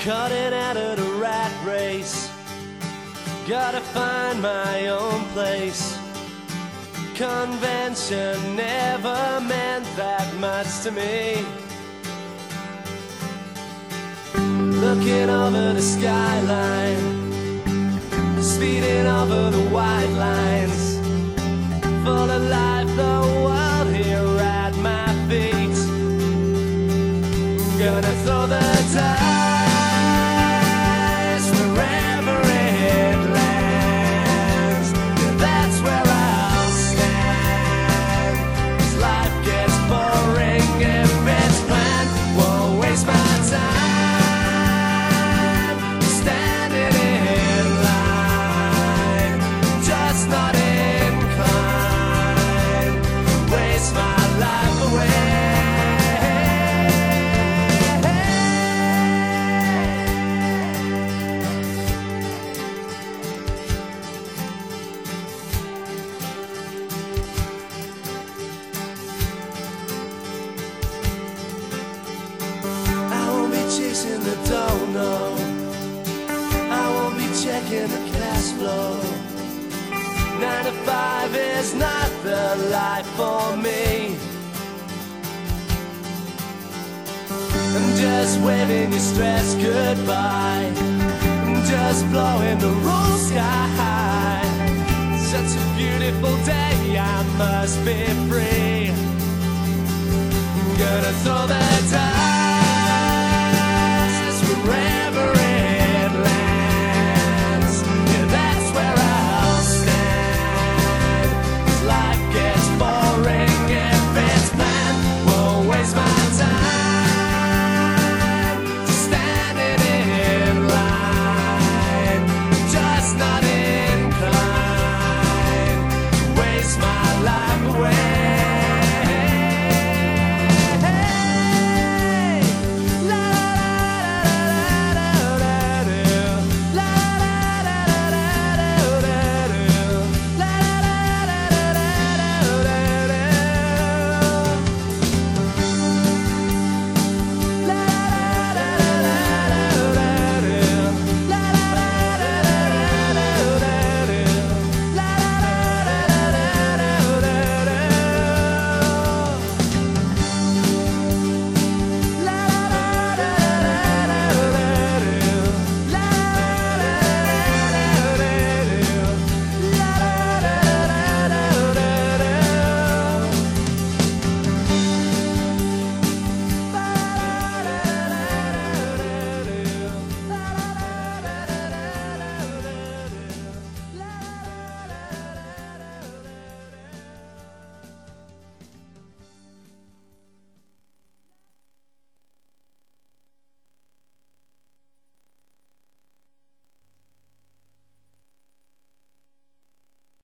Cutting out of the rat race, gotta find my own place. Convention never meant that much to me. Looking over the skyline, speeding over the white lines, full of life, the world here at my feet. Gonna throw the dice wherever it lands. Yeah, that's where I'll stand. 'Cause life gets boring if it's planned. Won't waste my time standing in line, just not inclined. Waste my life away. Chasing the don't know, I won't be checking the cash flow. 9 to 5 is not the life for me. I'm just waving your stress goodbye, I'm just blowing the roll sky high. Such a beautiful day, I must be free. I'm gonna throw the dice